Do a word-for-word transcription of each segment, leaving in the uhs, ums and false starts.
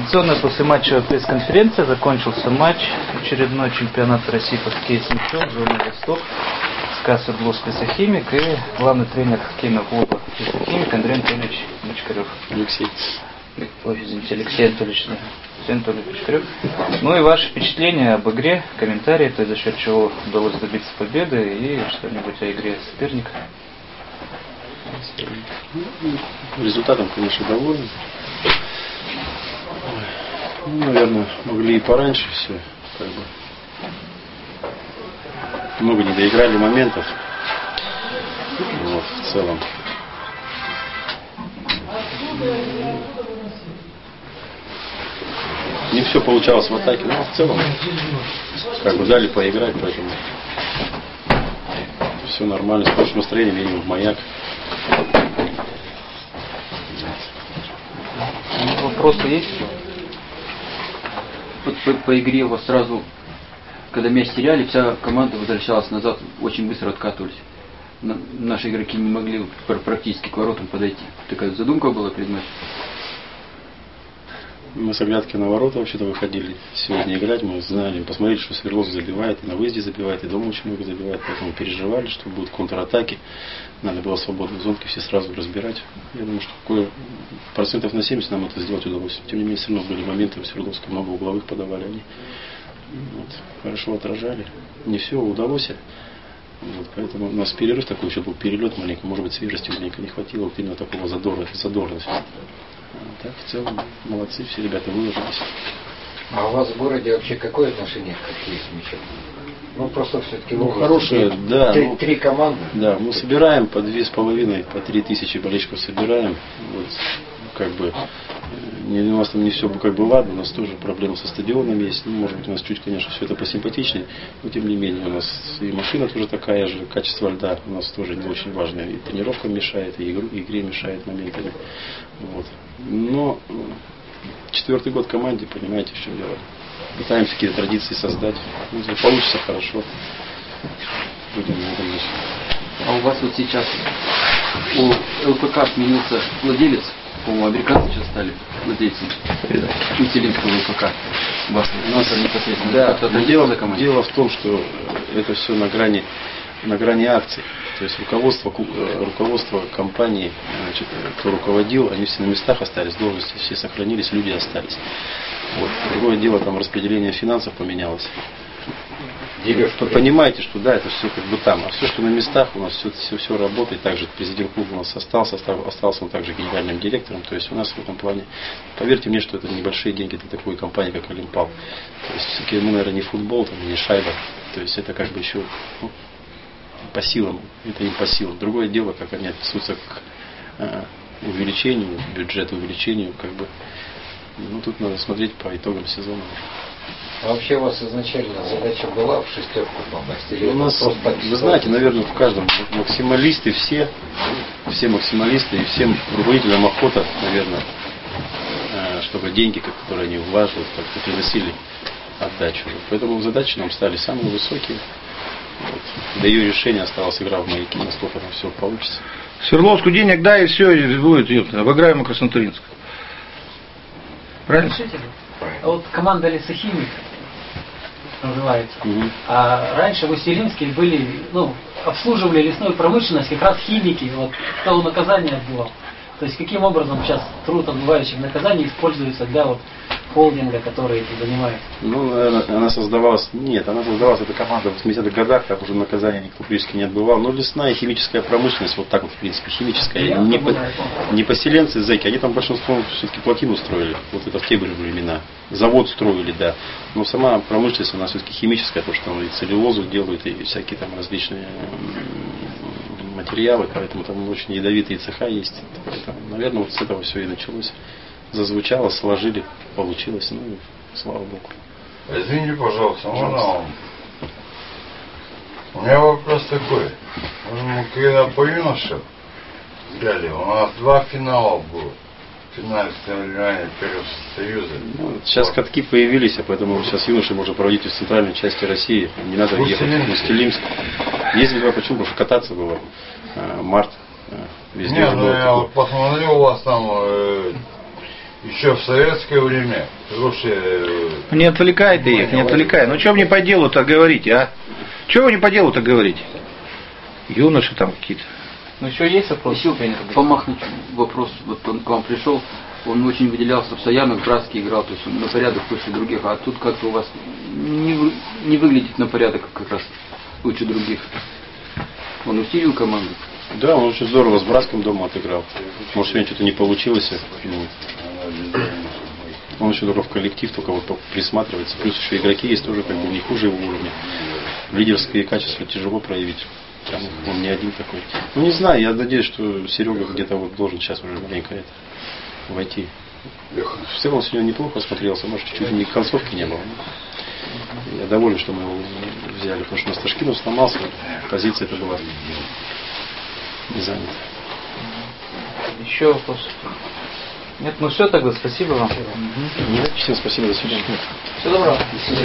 Традиционная послематчевая пресс-конференция. Закончился матч. Очередной чемпионат России по хоккею с мячом. Зона Восток. СКА Свердловский Сахимик. И главный тренер хоккейного клуба Сахимик Андрей Анатольевич Мочкарев. Алексей. Ой, извините, Алексей Анатольевич. Алексей Анатольевич Мочкарев. Ну и ваши впечатления об игре, комментарии, то есть за счет чего удалось добиться победы и что-нибудь о игре соперника. Результатом, конечно, доволен. Ну, наверное, могли и пораньше все. Как бы. Много не доиграли моментов. Вот, в целом. Не все получалось в атаке, но в целом как бы дали поиграть, поэтому все нормально. С хорошим настроением едем в Маяк. Вопросы есть? Вот по, по игре у вас сразу, когда мяч теряли, вся команда возвращалась назад, очень быстро откатывались. На, наши игроки не могли практически к воротам подойти. Такая задумка была перед матчем. Мы с оглядки на ворота вообще-то выходили сегодня играть. Мы знали, посмотрели, что Свердловск забивает, и на выезде забивает, и дома очень много забивает. Поэтому переживали, что будут контратаки. Надо было свободные зонки все сразу разбирать. Я думаю, что какое процентов на семьдесят нам это сделать удалось. Тем не менее, все равно были моменты, в Свердловске много угловых подавали они. Вот. Хорошо отражали. Не все удалось. Вот, поэтому у нас перерыв такой еще был, перелет маленький, может быть, свежести маленько не хватило, вот именно такого задора, задорности. А так, в целом, молодцы, все ребята выложились. А у вас в городе вообще какое отношение к хоккею с мячом? Ну, просто все-таки ну, хорошее, да. Три, ну, три команды. Да, мы собираем по две с половиной, по три тысячи болельщиков собираем. Вот, как бы, не, у нас там не все как бы ладно, у нас тоже проблемы со стадионом есть. Ну, может быть, у нас чуть, конечно, все это посимпатичнее, но тем не менее, у нас и машина тоже такая же, качество льда у нас тоже не очень важное. И тренировка мешает, и игру, и игре мешает моментами. Вот. Но четвертый год команде, понимаете, в чем дело. Пытаемся какие-то традиции создать. Ну, получится хорошо. Будем на этом начать. А у вас вот сейчас у ЛФК сменился владелец, по-моему, американцы сейчас стали владельцами Селинского ЛФК. Вас у нас непосредственно. Да, но дело, дело в том, что это все на грани, на грани акций. То есть руководство, руководство компании, значит, кто руководил, они все на местах остались, должности все сохранились, люди остались. Вот. Другое дело, там распределение финансов поменялось. Вы понимаете, что да, это все как бы там. А все, что на местах, у нас все, все, все работает. Также президент клуба у нас остался, остался он также генеральным директором. То есть у нас в этом плане, поверьте мне, что это небольшие деньги для такой компании, как Олимпал. То есть все-таки, ну, наверное, не футбол, там, не шайба. То есть это как бы еще, ну, по силам, это им по силам. Другое дело, как они отнесутся к э, увеличению бюджета, увеличению, как бы, ну, тут надо смотреть по итогам сезона. А вообще у вас изначально задача была в шестерку попасть? Или у нас, вы знаете, наверное, в каждом максималисты все, все максималисты и всем руководителям охота, наверное, э, чтобы деньги, которые они вложат, как-то приносили отдачу. Поэтому задачи нам стали самые высокие. Вот. До ее решения осталась игра в Маяке, насколько там все получится. Свердловску денег дай, и все, и будет, обыграем Краснотуринск. Правильно? А вот команда Лесохимик называется. Угу. А раньше в Усть-Илимске были, ну, обслуживали лесную промышленность как раз химики. Вот кто наказание отбывал. То есть каким образом сейчас труд отбывающих наказаний используется для вот холдинга, который этим занимается? Ну, наверное, она создавалась, нет, она создавалась, эта команда в восьмидесятых годах, так уже наказания никто практически не отбывал. Но лесная и химическая промышленность, вот так вот, в принципе, химическая, Я не, по, знаю, не поселенцы, зэки, они там большинство все-таки плотину строили, вот это в те были времена. Завод строили, да. Но сама промышленность, она все-таки химическая, потому что она и целлюлозу делают, и всякие там различные материалы, поэтому там очень ядовитые цеха есть. Поэтому, наверное, вот с этого все и началось. Зазвучало, сложили, получилось, ну и слава Богу. Извините, пожалуйста, можно вам? У меня вопрос такой. Мы когда по юношам играли, у нас два финала было. Финальное соревнование Первого Союза. Ну, сейчас катки появились, а поэтому сейчас юноши можно проводить в центральной части России. Не надо ехать в Усть-Илимск. Ездили два, почему? Потому что кататься было. Март. Везде Нет, уже ну было я такое. вот посмотрел у вас там э, еще в советское время, слушай, Не отвлекайте их, не отвлекай. Ну что мне по делу-то говорите, а? Чего вы не по делу-то говорите? Юноши там какие-то. Ну еще есть вопрос? Еще по Махничу вопрос, вот он к вам пришел, он очень выделялся в Саянах, братский играл, то есть он на порядок выше других, а тут как-то у вас не, вы- не выглядит на порядок как раз лучше других. Он усилил команду. Да, он очень здорово с Братским дома отыграл. Может, сегодня что-то не получилось. Ну, он очень здорово в коллектив, только вот присматривается. Плюс еще игроки есть тоже как бы не хуже его уровня. Лидерские качества тяжело проявить. Там он не один такой. Ну не знаю, я надеюсь, что Серега где-то вот должен сейчас уже маленько это войти. В целом сегодня неплохо смотрелся, может чуть-чуть ни концовки не было. Я доволен, что мы его взяли, потому что Насташкину сломался, позиция это была не занята. Еще вопрос? Нет, ну все тогда, спасибо вам. Нет, всем спасибо, до свидания. Всего доброго.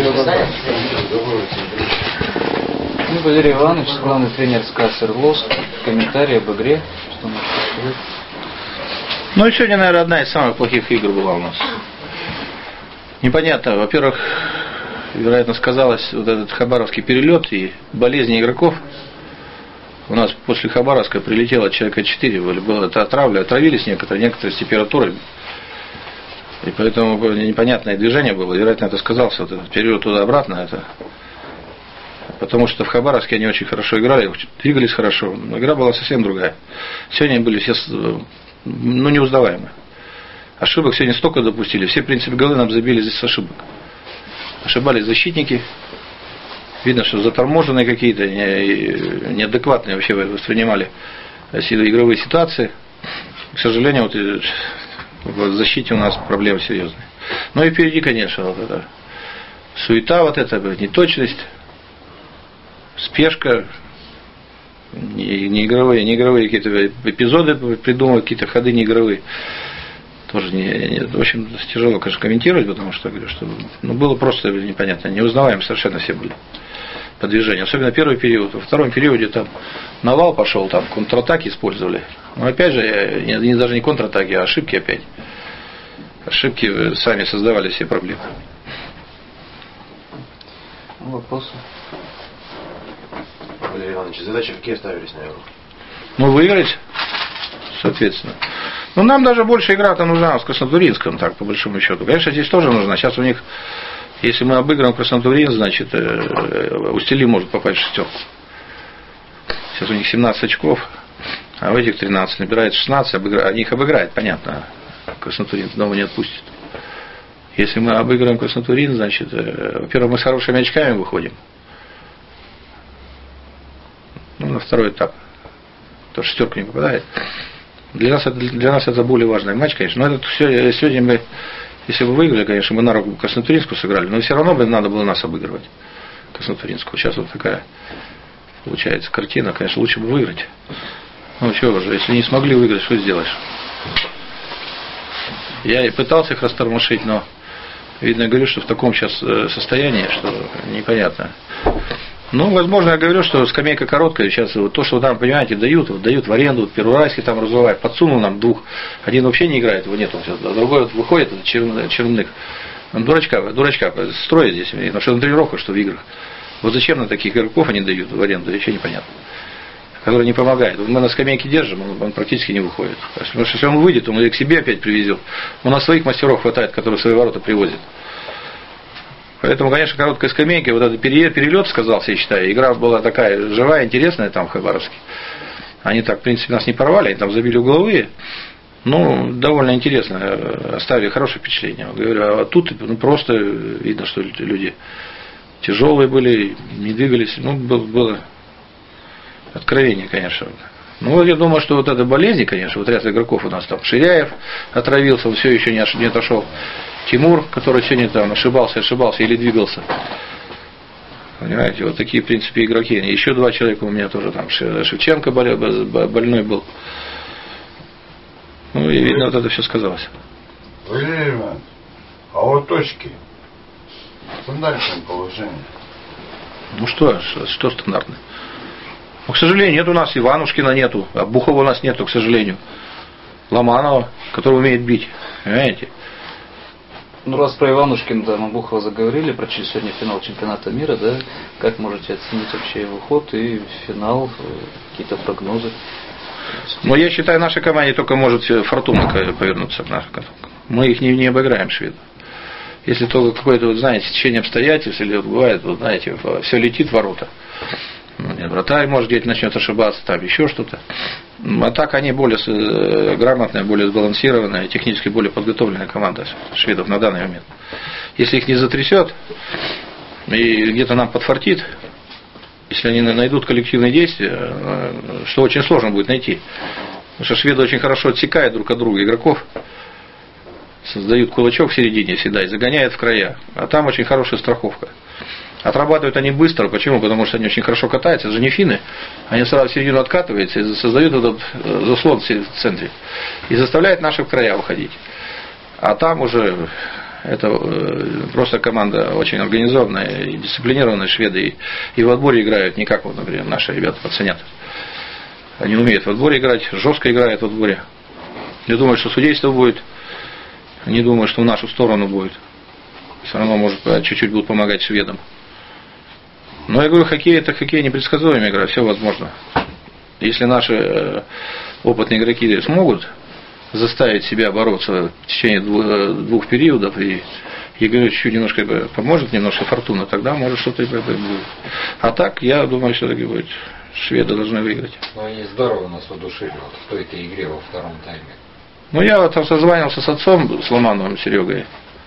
Ну, Валерий Иванович, главный тренер СКА Свердловск. Комментарий об игре. Что можете сказать? Ну и сегодня, наверное, одна из самых плохих игр была у нас. Непонятно, во-первых, вероятно, сказалось вот этот хабаровский перелет и болезни игроков. У нас после Хабаровска прилетело человека четыре, было это отравля, отравились некоторые, некоторые с температурой. И поэтому непонятное движение было. Вероятно, это сказалось, вот этот перелет туда-обратно. Это... Потому что в Хабаровске они очень хорошо играли, двигались хорошо, но игра была совсем другая. Сегодня были все ну, неузнаваемые. Ошибок сегодня столько допустили, все, в принципе, голы нам забили здесь с ошибок. Ошибались защитники. Видно, что заторможенные какие-то, неадекватные вообще воспринимали игровые ситуации. К сожалению, вот в защите у нас проблемы серьезные. Ну и впереди, конечно, вот это суета, вот эта неточность, спешка, не игровые, не игровые какие-то эпизоды придумывать, какие-то ходы не игровые. Тоже не, не, в общем, тяжело, конечно, комментировать, потому что, говорю, что ну, было просто непонятно, неузнаваемы совершенно все были по движению. Особенно первый период. Во втором периоде там навал пошел, там контратаки использовали. Но опять же, не, не, даже не контратаки, а ошибки опять. Ошибки сами создавали все проблемы. Вопросы? Валерий Иванович, задачи какие ставились на игру? Ну, выиграть, соответственно. Но нам даже больше игра-то нужна с Краснотуринском, так, по большому счету. Конечно, здесь тоже нужна. Сейчас у них, если мы обыграем Краснотурин, значит, Устили может попасть в шестерку. Сейчас у них семнадцать очков, а у этих тринадцать. Набирает шестнадцать, обыгра... они их обыграют, понятно. Краснотурин снова не отпустит. Если мы обыграем Краснотурин, значит, во-первых, мы с хорошими очками выходим. Ну, на второй этап. То шестерка не попадает. Для нас, это, для нас это более важный матч, конечно. Но это все, сегодня мы, если бы выиграли, конечно, мы на руку Краснотуринску сыграли, но все равно бы надо было нас обыгрывать. Краснотуринскую. Сейчас вот такая получается картина, конечно, лучше бы выиграть. Ну, чего же, если не смогли выиграть, что сделаешь? Я и пытался их растормошить, но, видно, говорю, что в таком сейчас состоянии, что непонятно. Ну, возможно, я говорю, что скамейка короткая. Сейчас вот то, что там, понимаете, дают, вот, дают в аренду, вот, Первуральский там развивает, подсунул нам двух. Один вообще не играет, его нет, он сейчас, а другой вот выходит, это Черн, Черных. Он дурачка, дурачка строит здесь, потому что на тренировках, что в играх. Вот зачем на таких игроков они дают в аренду, еще непонятно. Который не помогает. Мы на скамейке держим, он, он практически не выходит. Потому что если он выйдет, он их к себе опять привезет. У нас своих мастеров хватает, которые свои ворота привозят. Поэтому, конечно, короткая скамейка, вот этот перелет сказался, я считаю. Игра была такая живая, интересная там в Хабаровске. Они так, в принципе, нас не порвали, они там забили угловые. Ну, довольно интересно, оставили хорошее впечатление. Говорю, а тут ну, просто видно, что люди тяжелые были, не двигались. Ну, было откровение, конечно. Ну, я думаю, что вот эта болезнь, конечно, вот ряд игроков у нас там, Ширяев отравился, он все еще не отошел. Тимур, который сегодня там ошибался, ошибался или двигался. Понимаете, вот такие, в принципе, игроки. Еще два человека у меня тоже там, Шевченко больной был. Ну, и видно, вот это все сказалось. Валерий Иванович, а вот точки стандартное положение. Ну что, что стандартное? Ну, к сожалению, нет у нас Иванушкина нету, а Бухова у нас нету, к сожалению. Ломанова, который умеет бить. Понимаете? Ну, раз про Иванушкина, да, Мабухова заговорили, прочли сегодня финал чемпионата мира, да, как можете оценить вообще его ход и финал, какие-то прогнозы? Ну, я считаю, нашей команде только может фортуна повернуться к нам. Мы их не, не обыграем, шведов. Если только какое-то, вот, знаете, течение обстоятельств, или вот бывает, вот, знаете, все летит в ворота. Вратарь, может, где-то начнет ошибаться, там еще что-то. А так они более грамотная, более сбалансированная, технически более подготовленная команда шведов на данный момент. Если их не затрясет и где-то нам подфартит, если они найдут коллективные действия, что очень сложно будет найти. Потому что шведы очень хорошо отсекают друг от друга игроков, создают кулачок в середине всегда и загоняют в края. А там очень хорошая страховка. Отрабатывают они быстро. Почему? Потому что они очень хорошо катаются. Это же не финны. Они сразу в середину откатываются и создают этот заслон в центре. И заставляют наших в края уходить. А там уже это просто команда очень организованная и дисциплинированная, шведы. И, и в отборе играют не как, вот, например, наши ребята пацанят. Они умеют в отборе играть, жестко играют в отборе. Не думаю, что судейство будет. Не думаю, что в нашу сторону будет. Все равно, может, чуть-чуть будут помогать шведам. Но я говорю, хоккей — это хоккей непредсказуемая игра, все возможно. Если наши опытные игроки смогут заставить себя бороться в течение двух периодов, и, и говорю, чуть-чуть немножко поможет, немножко фортуна, тогда может что-то и будет. А так, я думаю, все-таки будет. Шведы должны выиграть. Ну, они здорово нас удушили вот в той-то игре во втором тайме. Ну, я вот там созванивался с отцом, с Ломановым Серегой.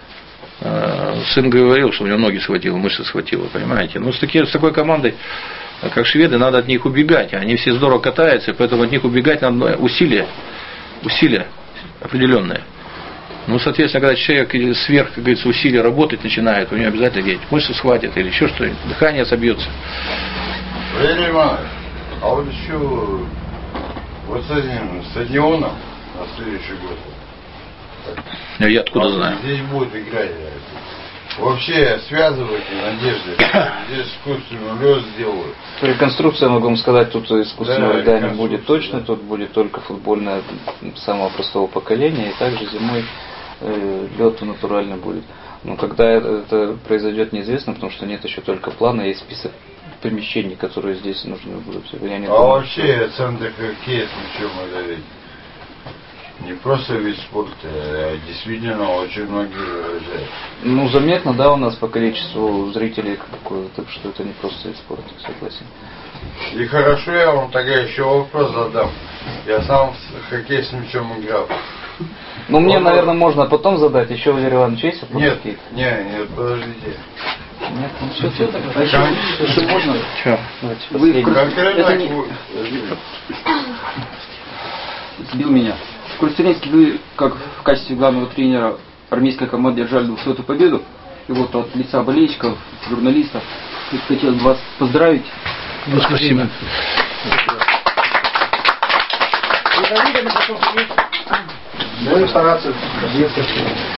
Сын говорил, что у него ноги схватило, мышцы схватило, понимаете. Ну, с, таки, с такой командой, как шведы, надо от них убегать. Они все здорово катаются, и поэтому от них убегать надо усилия, усилия определенные. Ну, соответственно, когда человек сверх, как говорится, усилия работать начинает, у него обязательно где-нибудь мышцы схватит или еще что-нибудь, дыхание собьется. Валерий Иванович, а вот еще вот с этим стадионом на следующий год. Я откуда а знаю? Здесь будут играть. Вообще связывайте надежды. Здесь искусственный лед сделают. Реконструкция, могу вам сказать, тут искусственного Да, льда не будет реконструкция, точно, да. тут будет только футбольная самого простого поколения, и также зимой э, лед натурально будет. Но когда это произойдет, неизвестно, потому что нет еще только плана, есть список помещений, которые здесь нужны будут. Я не а думаю, вообще центр хоккея с мячом это ведь не просто вид спорта, а действительно очень многие выезжают. Ну, заметно, да, у нас по количеству зрителей какое, так что это не просто вид спорта, согласен. И хорошо, я вам тогда еще вопрос задам. Я сам в хоккей с мячом играл. Ну, мне, Он, наверное, можно потом задать. Еще, Валерий Иванович, есть вопросы Нет, какие-то? нет, нет, подождите. Нет, ну все, все тогда. А еще, если можно, Че? Давайте Вы последний. в курсе- Конкретно это не- вы- сбил меня. В Курсеринске вы, как в качестве главного тренера армейской команды, держали двухсотую победу. И вот от лица болельщиков, журналистов, хотел бы вас поздравить. Ну, спасибо. Будем стараться.